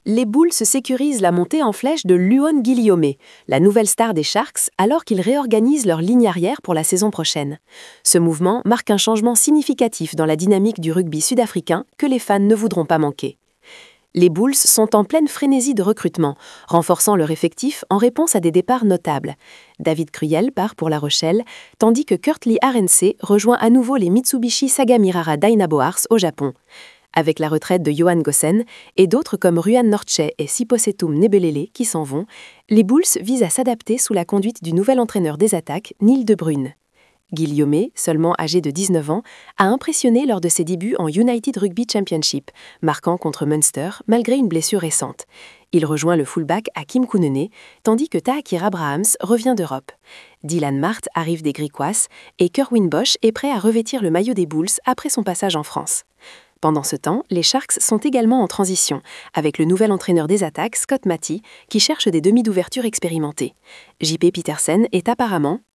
Les Bulls sécurisent la montée en flèche de Luan Guillaume, la nouvelle star des Sharks, alors qu'ils réorganisent leur ligne arrière pour la saison prochaine. Ce mouvement marque un changement significatif dans la dynamique du rugby sud-africain que les fans ne voudront pas manquer. Les Bulls sont en pleine frénésie de recrutement, renforçant leur effectif en réponse à des départs notables. David Cruyel part pour La Rochelle, tandis que Kurtley Arendse rejoint à nouveau les Mitsubishi Sagamihara Dynaboars au Japon. Avec la retraite de Johan Goossen et d'autres comme Ruan Nortje et Siposetum Nebelele qui s'en vont, les Bulls visent à s'adapter sous la conduite du nouvel entraîneur des attaques, Neil De Bruyne. Guillaume, seulement âgé de 19 ans, a impressionné lors de ses débuts en United Rugby Championship, marquant contre Munster malgré une blessure récente. Il rejoint le fullback Hakim Kounene, tandis que Tahakir Abrahams revient d'Europe. Dylan Mart arrive des Griquas et Kerwin Bosch est prêt à revêtir le maillot des Bulls après son passage en France. Pendant ce temps, les Sharks sont également en transition, avec le nouvel entraîneur des attaques, Scott Matty, qui cherche des demi d'ouverture expérimentés. J.P. Petersen est apparemment,